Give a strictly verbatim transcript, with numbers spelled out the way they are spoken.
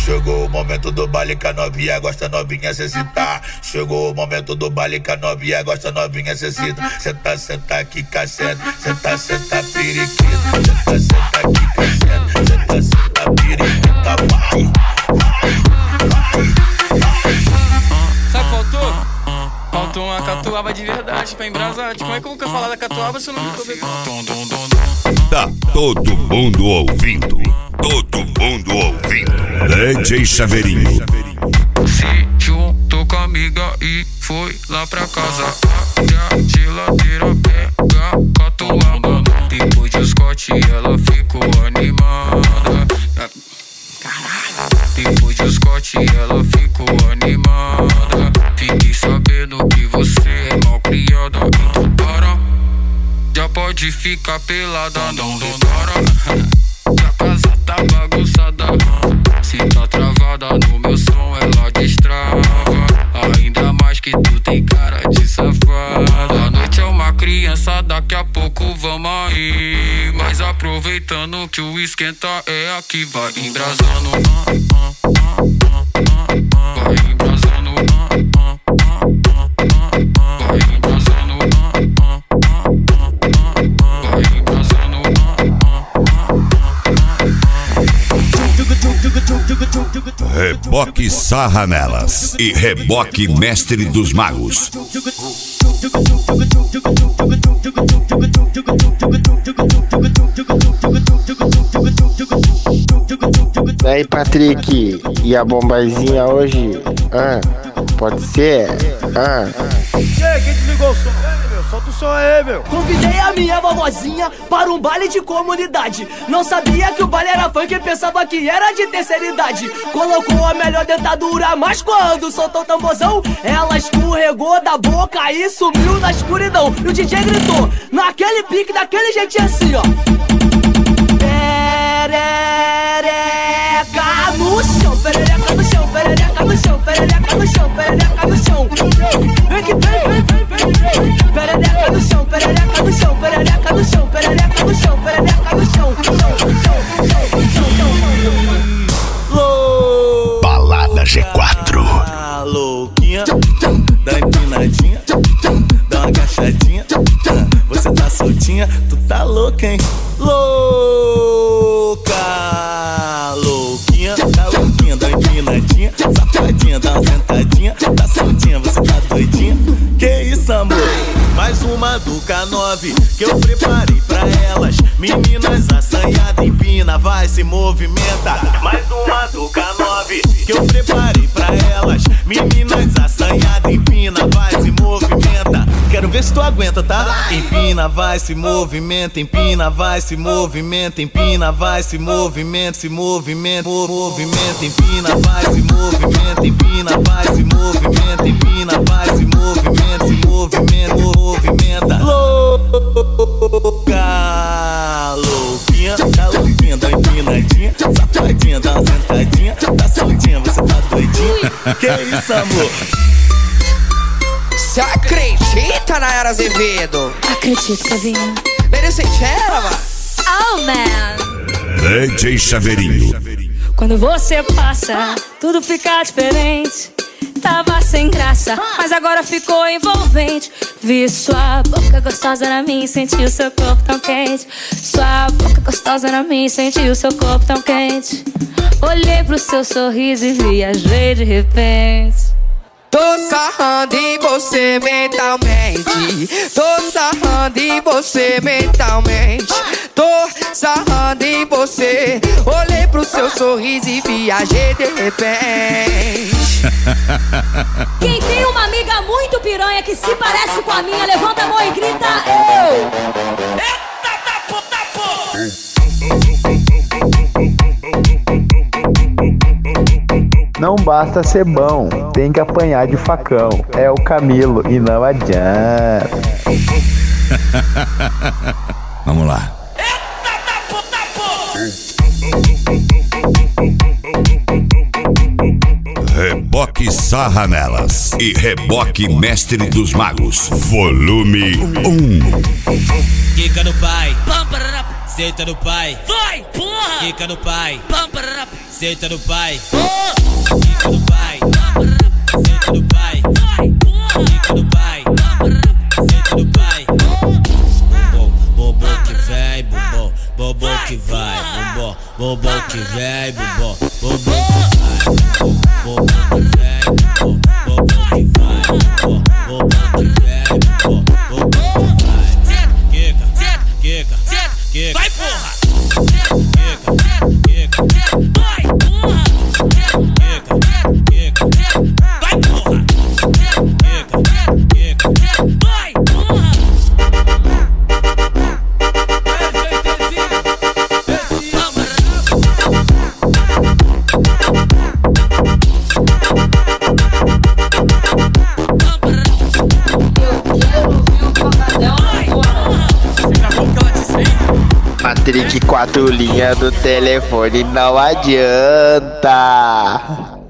Chegou o momento do baile que a novinha gosta, novinha cê citar. Chegou o momento do baile que a novinha gosta, novinha cê cita. Senta, senta aqui, cacete. Senta, senta, periquita. Senta, senta aqui, cacete. Senta, senta, periquita. Vai, vai, vai. Sabe o que faltou? Faltou uma catuaba de verdade pra embrasar. Como é que eu nunca falar da catuaba se eu não me tô bebendo? Tá todo mundo ouvindo. Todo mundo ouvindo. D J Chaveirinho. Se juntou com a amiga e foi lá pra casa. Até a geladeira pega catuaba. Depois de Scott ela ficou animada. Caralho. Depois de Scott ela ficou animada. Fiquei sabendo que você é mal criada. Então para, já pode ficar pelada. Não demora. A casa tá bagunçada. Se tá travada no meu som ela destrava. Ainda mais que tu tem cara de safada. A noite é uma criança, daqui a pouco vamos aí. Mas aproveitando que o esquenta é aqui. Vai embrasando, vai embrasando, vai embrasando, vai embrasando. Reboque Sarra Nelas e Reboque Mestre dos Magos. E aí, Patrick, e a bombazinha hoje? Ah, pode ser? Ah. E aí, quem desligou o som? É, meu, solta o som aí, meu. Convidei a minha vovozinha para um baile de comunidade. Não sabia que o baile era funk e pensava que era de terceira idade. Colocou a melhor dentadura, mas quando soltou o tamborzão, ela escorregou da boca e sumiu na escuridão. E o D J gritou, naquele pique, daquele jeitinho assim, ó. Perereca no chão, perereca no chão, perereca no chão, perereca no chão, perereca no chão. Vem que vem, vem, vem, vem, vem. Perereca no chão, perereca no chão, perereca no chão, perereca no chão, perereca no chão, chão. Balada G quatro. Ah, louquinha, dá empinadinha, dá uma agachadinha. Você tá soltinha, tu tá louca, hein? Louca, louquinha, tá louquinha, dá empinadinha, safadinha, dá uma sentadinha. Tá soltinha, você tá doidinha? Que isso, amor? Mais uma do K nove que eu preparei pra elas. Meninas assanhadas, empina, vai, se movimenta. Mais uma do K nove que eu preparei pra elas. Meninas assanhadas, empina, vai, se movimenta. Quero ver se tu aguenta, tá? Empina, vai, se movimenta, empina, vai, se movimenta, empina, vai, se movimenta, se movimenta, movimenta, empina, vai, se movimenta, empina, vai, se movimenta, empina, vai, se movimenta, se movimenta, movimenta. Louca, louquinha, tá louquinha, dá empinadinha, safadinha, dá uma sentadinha. Tá soltinha, você tá doidinha? Que isso, amor? Cê acredita, Nayara Azevedo? Acredito, Cavinha. Merecente ela, mano. Oh, man. D J Chaveirinho. Quando você passa, tudo fica diferente. Tava sem graça, mas agora ficou envolvente. Vi sua boca gostosa na minha e senti o seu corpo tão quente. Sua boca gostosa na minha e senti o seu corpo tão quente. Olhei pro seu sorriso e viajei de repente. Tô sarrando em você mentalmente. Tô sarrando em você mentalmente. Tô sarrando em você. Olhei pro seu sorriso e viajei de repente. Quem tem uma amiga muito piranha que se parece com a minha, levanta a mão e grita eu. Eita da puta porra! Não basta ser bom, tem que apanhar de facão. É o Camilo e não adianta. Vamos lá. Eita da puta porra! Reboque Sarra Nelas e Reboque Mestre dos Magos. Volume um. Quica no pai, senta no pai, vai, porra! Quica no pai, senta no pai, fica no pai, senta no pai, fica no pai, senta no pai. Bombom, bombom que vem, bombom, bombom que vai, bombom, bombom que vem, bombom, bombom que vai, bombom que vem, bombom, bombom que vai, bombom, bombom que vem, bombom, bombom que vai. Quica, quica, quica, vai porra! Patrick, quatro linhas do telefone não adianta.